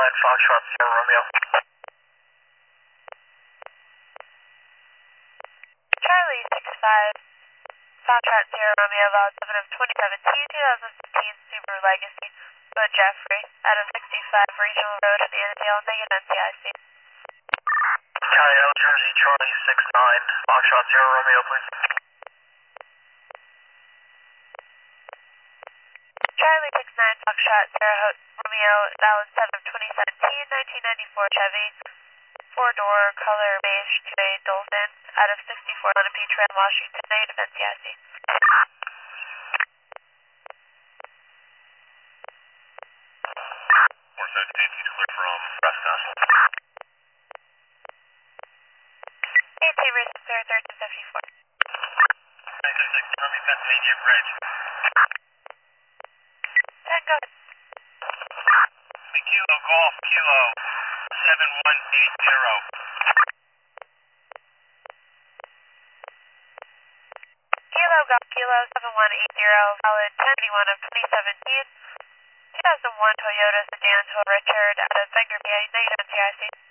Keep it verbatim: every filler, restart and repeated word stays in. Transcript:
Foxtrot Sierra Romeo. Charlie six five, Foxtrot Sierra Romeo, valid seven of twenty seventeen, twenty fifteen Subaru Legacy, Bud Jeffrey, out of sixty-five Regional Road in Annandale, negative N C I C. Coyote, Jersey, Charlie six nine, Foxtrot Sierra Romeo, please. Charlie six nine, Foxtrot Sierra Romeo, valid seven of twenty seventeen, nineteen ninety-four Chevy, four-door, color beige two A Dolphin, out of sixty-four Lenape Trail, Washington, negative N C I C. four fifteen, he's clear from Prescott. eighteen Recent Clear, thirteen seventy-four. six six six, Army, Pennsylvania Bridge. Tango. Kilo Golf, Kilo seven one eight zero. Kilo Golf, Kilo seven one eight zero, valid ten thirty-one of twenty seventeen, two thousand one Toyota Sedan to Richard, out of Bangor, P A, negative N C I C.